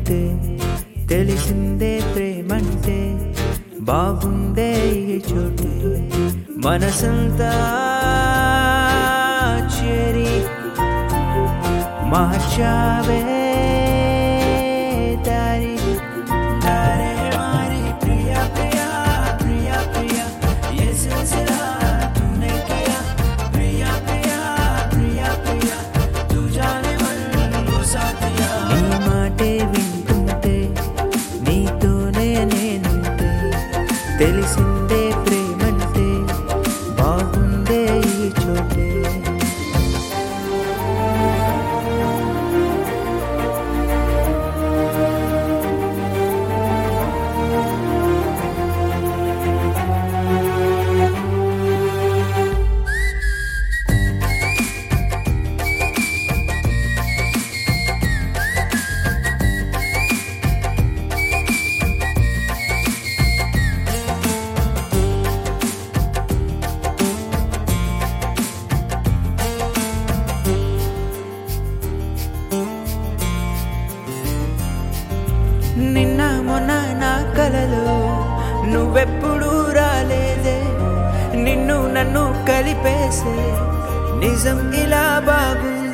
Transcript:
వింటుంటే తెలిసిందే ప్రేమంటే బాగుందే ఈ చోటే మనసంతా చేరి మార్చావే దారి దారే మారి ప్రియా ప్రియా ప్రియా ప్రియా ये सिलसिला तूने किया प्रिया प्रिया प्रिया प्रिया तू जाने मन वो साथिया నీ మాటే వింటుంటే నీతోనే నేనుంటే తెలిసిందే ప్రేమంటే బాగుందే ఈ చోటే నిన్న మొన్న నా కలలో నువ్వెప్పుడు రాలేదే నిన్ను నన్ను కలిపేసే నిజం ఇలా బాగుంది